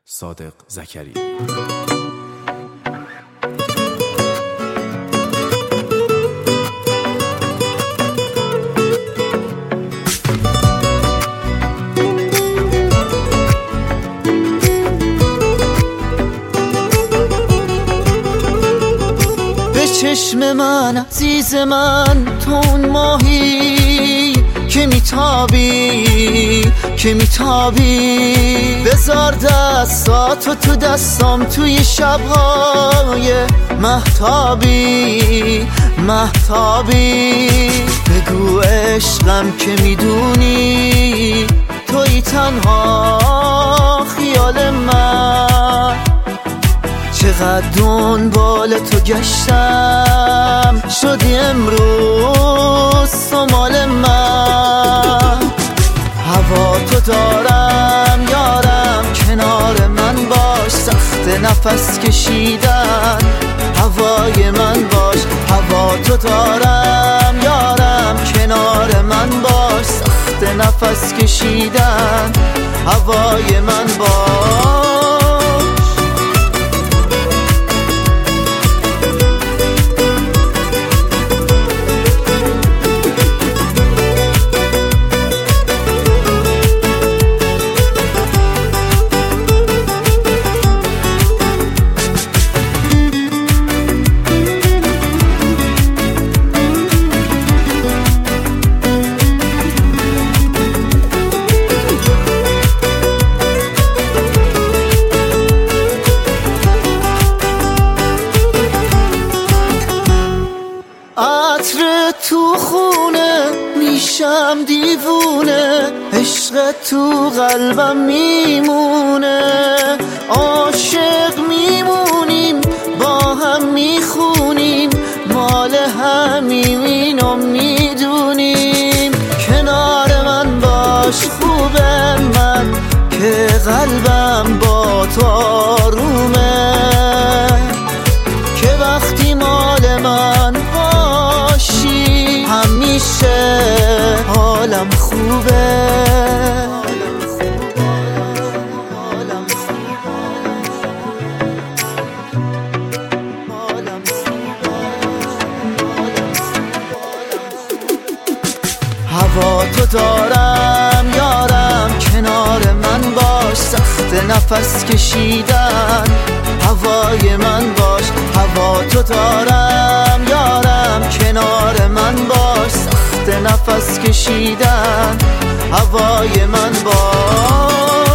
صادق زکریایی. به چشم من عزیز من تو اون ماهی که میتابی بذار دستاتو تو دستام توی شبهای مهتابی بگو عشقم که میدونی توی تنها خیال من چقدر دنبال تو گشتم شدی امروز سمال من هوا تو دارم یارم کنار من باش سخت نفس کشیدن هوای من باش هوا تو دارم یارم کنار من باش سخت نفس کشیدن هوای من باش عطر تو خونه میشم دیوونه عشق تو قلبم میمونه عاشق میمونیم با هم میخونیم مال همیم اینو میدونیم کنار من باش خوبه من که قلبم با تو آرومه که وقتی مال من همیشه حالم خوبه هوا تو دارم یارم کنار من باش سخت نفس کشیدن هوای من باش هوا تو دارم یارم کنار من باش سخت نفس کشیدن هوای من باش